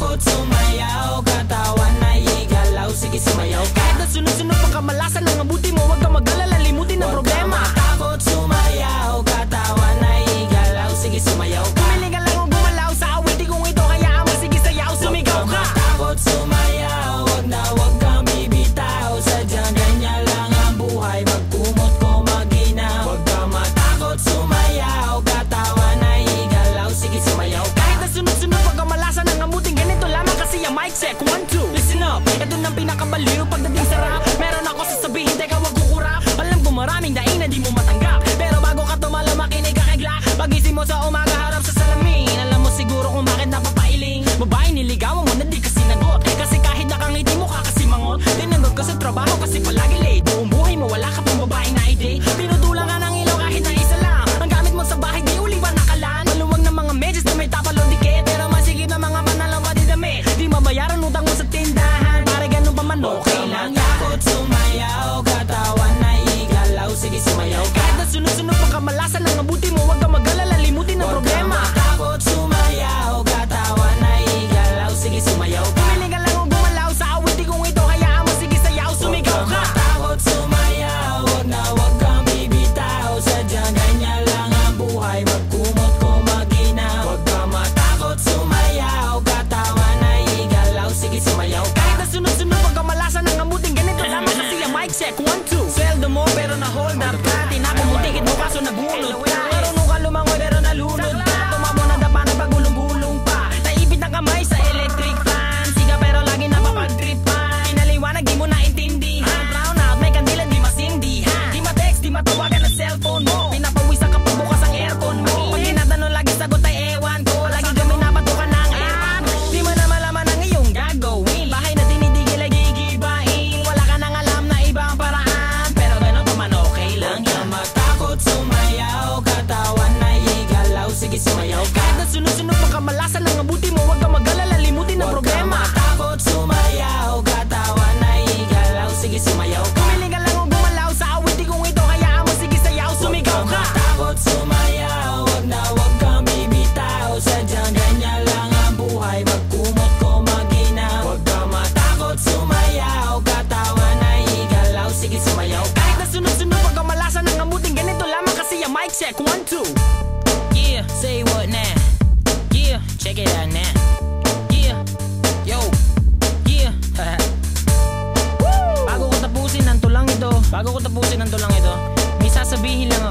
takot sumayaw, katawan ay igalaw, sige sumayaw ka. Kahit na sunod-sunod pang kamalasan ng abuti mo, huwag ka mag-alala, limutin ang problema. Takot sumayaw, katawan ay igalaw, sige sumayaw ka. Kumiling ka lang o gumalaw sa awiti kong ito, hayaan mo, sige sayaw, sumigaw ka. Takot sumayaw, wag kang bibitaw, sadyang ganyan lang ang buhay, magkumot ko maginaw. Huwag ka matakot sumayaw, katawan ay igalaw, sige sumayaw ka. Kahit na sunod-sunod pang kamalasan ng abuting ganito lamang kasi ang mic check, 1, 2. Listen up, ito nang pinakabaliw pagdating sa rap. Meron ako sasabihin, teka wag kukurap. Alam ko maraming daing na di mo matanggap, pero bago ka tumalo makinig ka kay Glock. Pagising mo sa umaga harap sa salamin, alam mo siguro kung bakit napapailing. Babae niligawan mo na di kasi nagot, kasi kahit nakangiti mo ka kasi mangot. Tinanggap ka sa trabaho kasi palagi late. Buong buhay mo wala ka pang babae na ide. Pinutulang ka ng ilaw kahit na isa lang. Ang gamit mo sa bahay di uli ba nakalan. Maluwag ng mga medyas na may tapalong dikit, pero masigit na mga panalaw pa di dami. Di mabayaran utang mo sa tindahan, pare ganun pa man okay lang. Takot sumayaw, katawan ay igalaw, sige sumayaw ka. Kahit na sunod-sunod pang kamalasan ng abuti mo, huwag ka mag-alala, limutin ang problema. Takot sumayaw, katawan ay igalaw, sige sumayaw ka. Kumiling ka lang o gumalaw sa awiti kong ito, hayaan mo, sige sayaw, sumigaw ka. Takot sumayaw, wag kang bibitaw, sadyang ganyan lang ang buhay, magkumot ko maginaw. Huwag ka matakot sumayaw, katawan ay igalaw, sige sumayaw ka. Kahit na sunod-sunod pang kamalasan ng abuting ganito lamang kasi ang mic check, 1, 2. Sweldo mo pero na hold up ka, tinapon mo tikit mo kaso nabunod ka. Marunong ka lumangoy pero nalunod ka, tumamo na dapa na pagulong-gulong pa. Naipit ng kamay sa electric fan, siga pero lagi napapag-tripan. Pinaliwanag di mo naintindihan, brown out may kandila di masindihan. Di ma-text, di matawagan ang cellphone mo, pinapawisan ka pagbukas ang aircon mo. Pag tinatanong lagi sagot ay ewan ko, lagi guminapato ka ng aircon mo. Di mo na malaman ang iyong gagawin, bahay na dinidigil ay gigibain. Wala ka nang alam na ibang paraan, pero ganun pa man okay lang yan. Matakot sumayaw, katawan ay igalaw, sige sumayaw ka. Kahit na sunod-sunod pang kamalasan ng abuti mo, huwag ka mag-alala, limutin ang problema. Takot sumayaw, katawan ay igalaw, sige sumayaw ka. Kumiling ka lang o gumalaw sa awiti kong ito, hayaan mo, sige sayaw, sumigaw ka. Takot sumayaw, wag kang bibitaw, sadyang ganyan lang ang buhay, magkumot ko maginaw. Huwag ka matakot sumayaw, katawan ay igalaw, sige sumayaw ka. Kahit na sunod-sunod pang kamalasan ng abuting ganito lamang kasi ang mic check, 1, 2. Yeah, say what now? Yeah, check it out now. Yeah, yo, yeah. Bago ko tapusin ang tulang ito, may sasabihin lang ako.